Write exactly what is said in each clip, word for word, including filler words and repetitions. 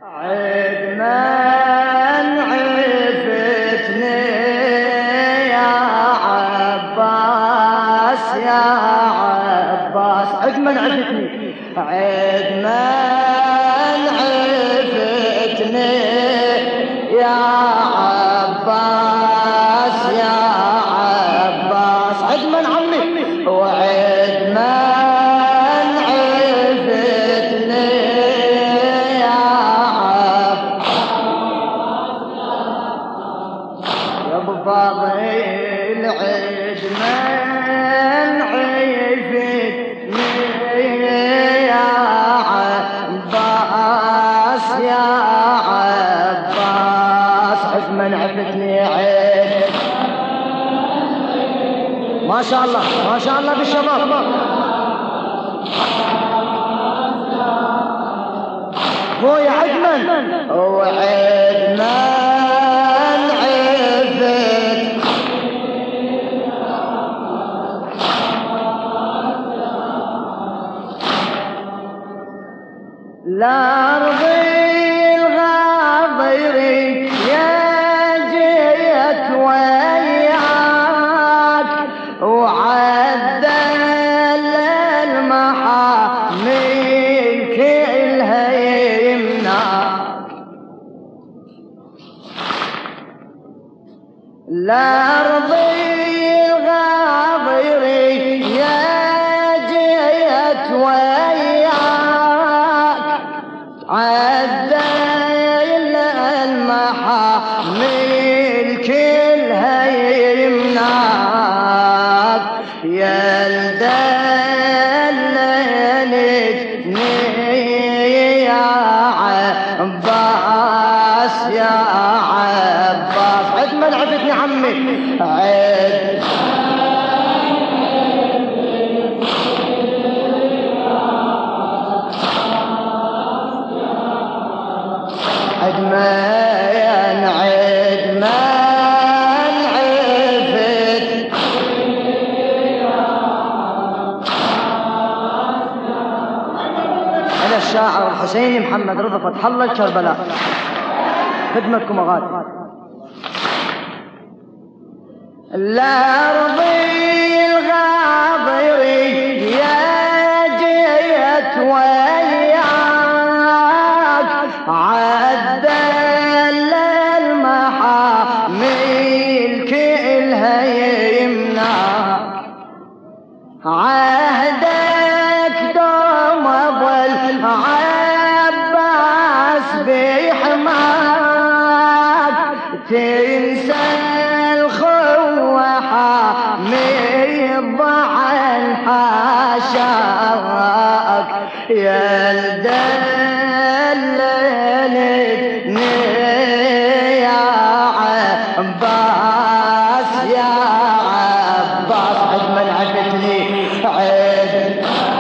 عدمان عفتني يا عباس يا عباس عدمان عفتني عدمان عفتني يا عباس يا عباس عدمان عمي وعدمان عفتني يا ابو فاضل عدمان عفتني يا عباس يا عباس عدمان عفتني عد ما شاء الله ما شاء الله بالشباب هو يا عدمان هو عدمان عفت لا رضي الغاضري يا جيت وياك وعدل المحامل كلها يمنعك لا رضي الغاضري يا جيت وياك عدل المحامل كلها يمنعك يا الدللتني يا عباس يا عباس عدمان عفتني عمي عد عدمان عدمان عفت أنا الشاعر الحسيني محمد رضا فتح الله الكربلاء خدمتكم أغاني لا رضي الغاضري يا جيت وياك عدل المحامل كلها يمنعك عهدك دوم ظل عباس بيحماك تنسى الخوة حامي الضعن حاشاك يا الدللتني يا عباس يا عباس عدمان عفتني عد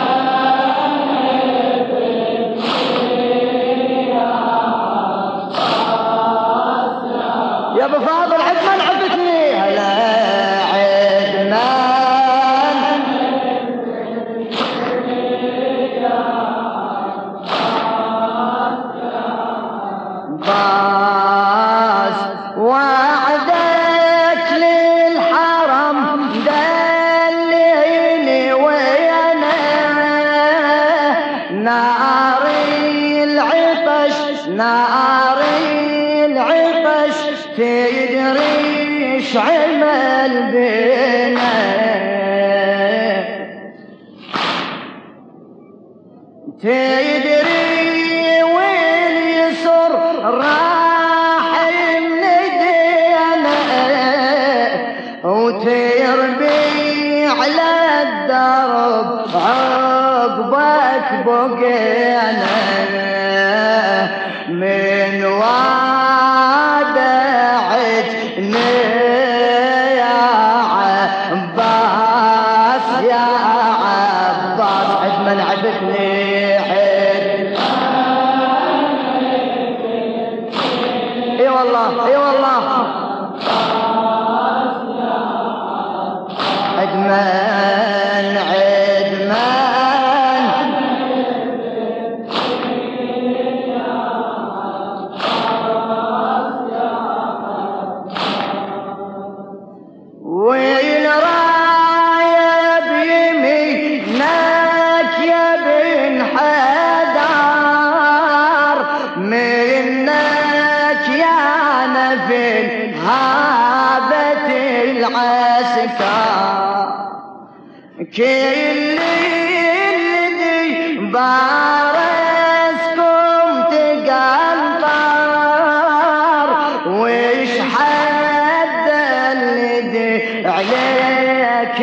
يا ابو فاضل عدمان عفتني هلا عدمان باس وعدك للحرم دليني ويانا ناري العطش ناري العطش تدري ايش عمل بينا تدري وين يسر راح من ايدينا وتربي على الدرب عقبك بقينا من وادعتني يا عباس يا عباس عدمان عفتني اي والله اي والله عدمان عدمان هابت العسكر كل اللي بارسكم تقنطر وش حد اللي عليك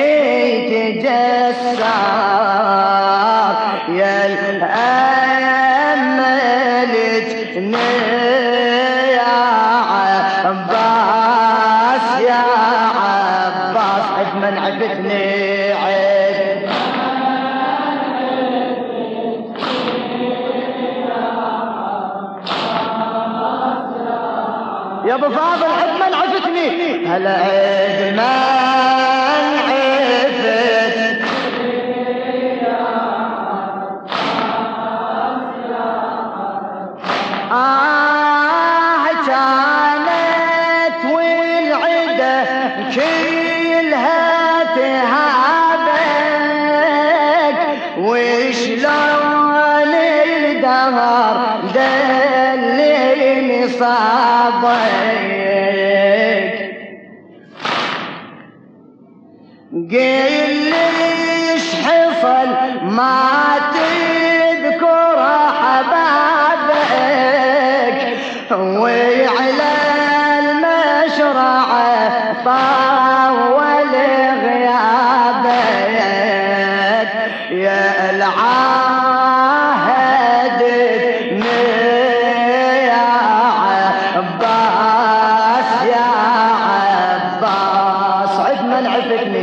تجسر يا الأملتني يا عباس يا عباس عد من عبتني عد يا ابو فاضل عد من عفتني هلا عد من عفت آه كانت والعدة كلها تهابك وشلون الدهر دلني صابك قل ليش حصل ما تذكر حبابك وعلى المشرع طول غيابك يا العاهد يا عباس يا عباس عد من عفتني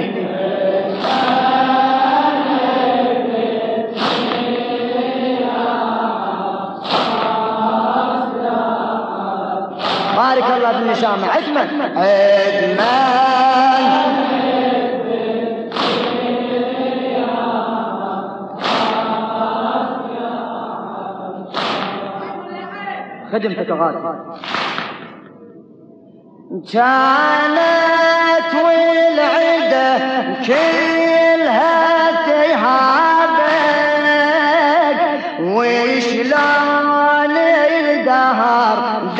بارك الله بالنشامة عدمان عدمان خدمتك غالي كانت والعدة كلها تهابك وشلون الدهر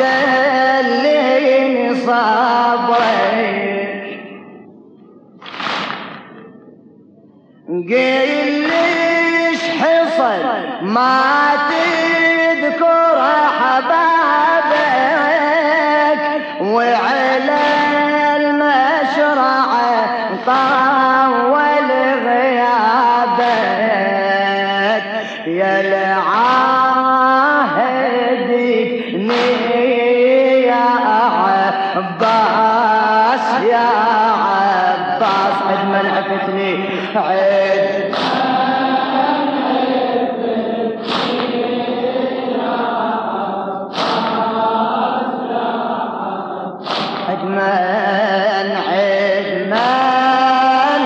دلني صبرك قل ليش حصل ما تذكر حبابك وعلى المشرع طول غيابك يا العاهدني يا عباس يا عباس عد من عفتني عد عدمان عدمان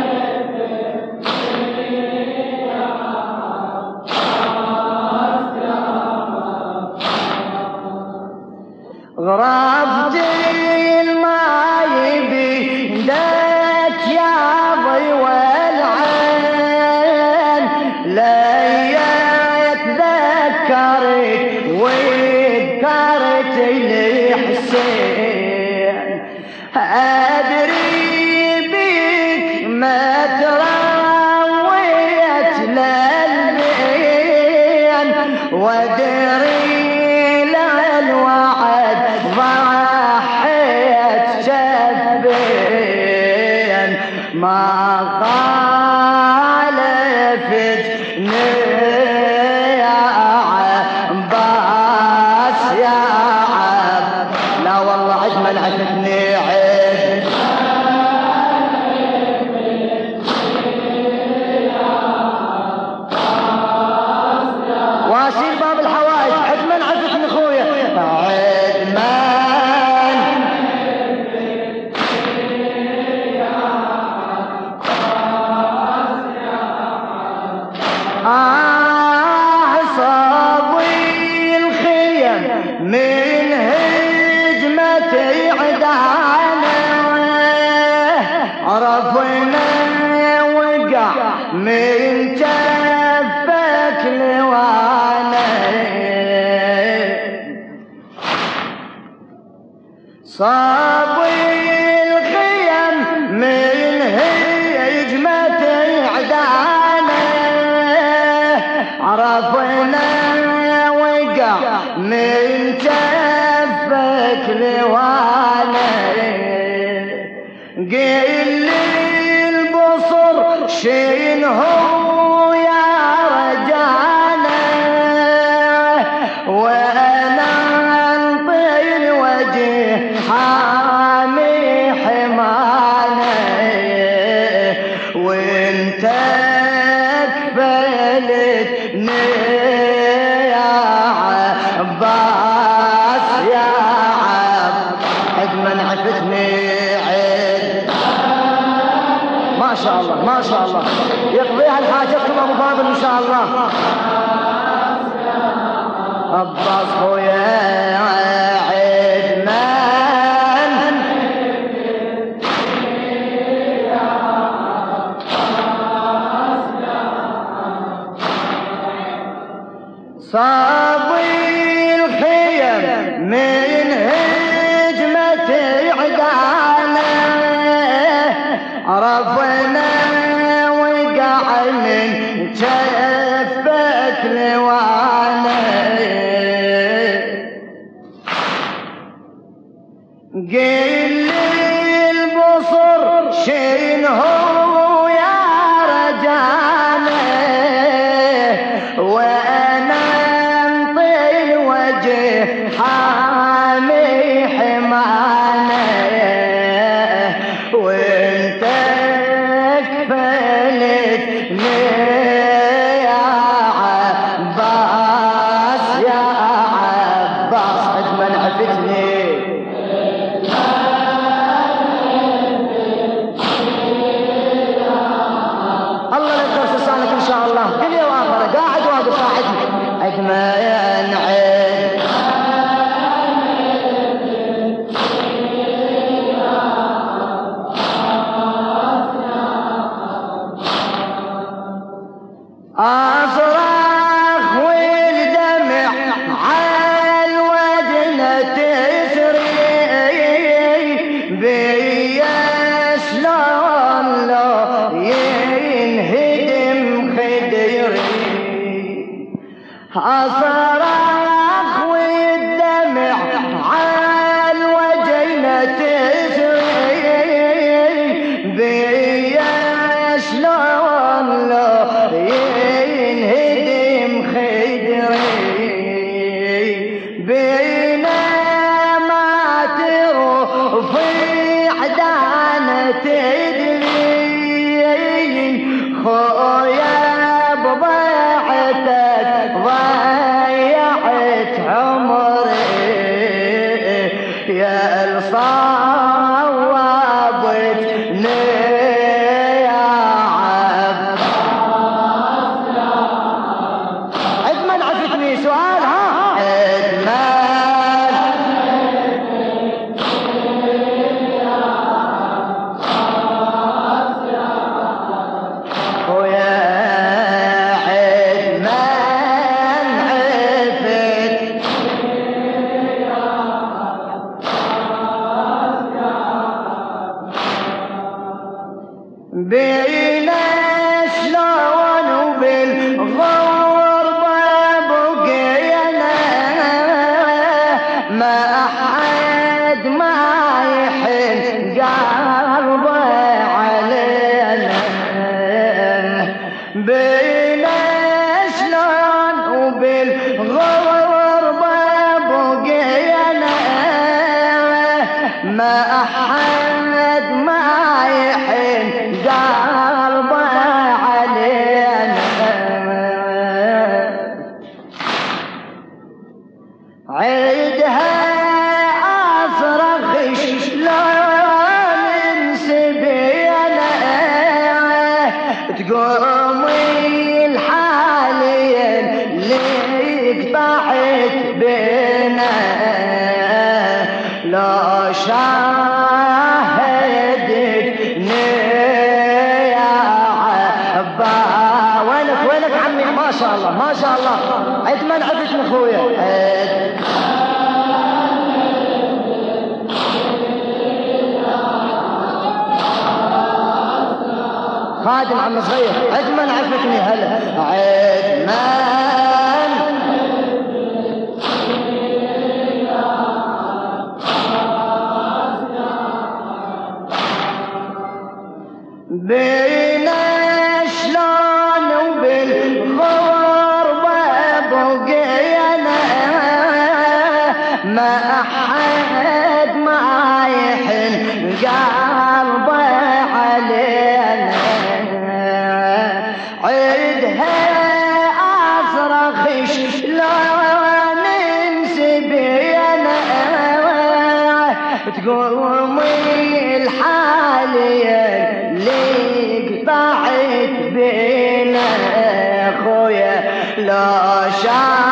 غرفت الماي بيدك يا ضوء العين لا يتذكرك وذكرت الحسين أدري بك ما ترويت للبين وادري للوعد ضحيت شفين ما خالفتني يا عباس يا عباس لا والله عجمل عفتني عد واسير باب الحوائج عدمان عفتني خويا عدمان آه صابي الخيم من هجمة عدانا عرفنا وقع من جفك لوانا صابي الخيم من هجمة عدانه عرفنا وقع من جفك لوانه قيل لي البصر شين هو يا رجانه وانا انطي الوجه حامي حمانه وانت كفلتني يا عباس يا عبد من عفتني عد ما شاء الله ما شاء الله يقضيها الحاجتكم ابو فاضل ان شاء الله. عباس خويا عدمان صابي الخيم من هجمة عدانه عرفنا وقع من جفك لوانه قيل لي البصر شين هو يا رجانه وانا انطي الوجه حامي حمانه وانت كفلتني يا عباس يا عباس قد من عفتني الله لا يكرس لسانك ان شاء الله دنيا واخره قاعد واقف قاعدني اجمع ينعد اصرخ والدمع عالوجنه تسري بيا شلون لو ينهدم خدري اصرخ والدمع عالوجنه تسري بيا شلون لو ينهدم خدري بينما ترفع دانة تدري خويا بضيعتك ضيعت عمري يا الصوابتني يا عبد عدمان عفتني سؤال ها عدمان ويا عدمان عفت بين شلون وبالغربة بقينا ما أحد ما يحن قلبه علينا بين شلون وبالغربة بقينا ما أحد ما يحن قلبه علينا عيدها أصرخ شلون نسبينا تقومي الحالين اللي قطعت بينا لو شاهدتني يا عبا وينك وينك عمي ما شاء الله ما شاء الله عدمان عفتني اخويا عم صغير. عدمان عفتني هلا عدمان بينا شلون وبالغربة بقينا ما أحد ما يحن قلبه علينا عيدها أصرخ شلون ننسبينا تقومي الحالية اللي قطعت بينا خويا لا شاء